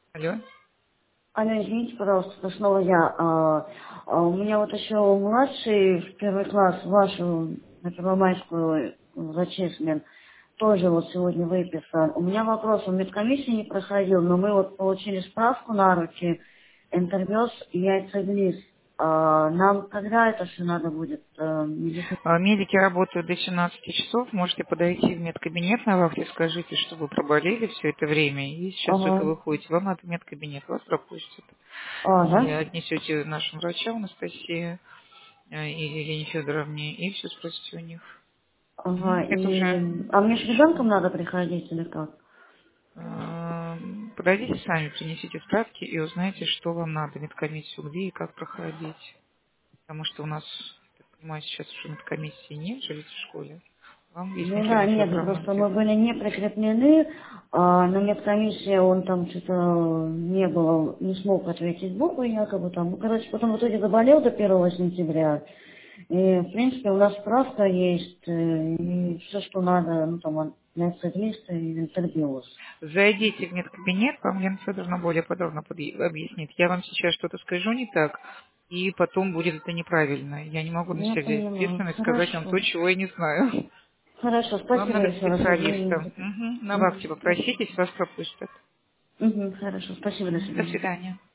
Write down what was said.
Алло. Аня, извините, пожалуйста, это снова я. У меня вот еще младший в первый класс, вашу на Первомайскую зачислен, тоже вот сегодня выписан. У меня вопрос, он медкомиссии не проходил, но мы вот получили справку на руки, интервьюз и яйцеглиз. Нам когда это все надо будет? Медики работают до 17 часов. Можете подойти в медкабинет на вахте, скажите, что вы проболели все это время, и сейчас только Ага. выходите. Вам надо в медкабинет, вас пропустят. И Да? отнесете нашим врачам, Анастасии и Елене Федоровне, и все спросите у них. Ага. Это уже А мне с ребенком надо приходить или как? подойдите сами, принесите справки и узнайте, что вам надо, медкомиссию где и как проходить. Потому что у нас, так понимаю, сейчас уже медкомиссии нет, живете в школе. Вам Ну объяснит да, Елена нет, ну Федоровна просто где. мы были не прикреплены, на медкомиссии он там что-то не было, не смог ответить буквы якобы там. Ну, короче, потом в итоге заболел до 1 сентября. И, в принципе, у нас справка есть, и все, что надо, ну там, лист и интервью. Зайдите в медкабинет, вам Елена Федоровна более подробно объяснит. Я вам сейчас что-то скажу не так, и потом будет это неправильно. Я не могу на Я себя взять поняла. ответственность, сказать вам Хорошо. то, чего я не знаю. Хорошо, Вам спасибо надо к еще раз, специалистам. извините. Мгм. На вахте Мгм, спасибо. попроситесь, вас пропустят. Мгм, хорошо, спасибо, до До свидания. свидания.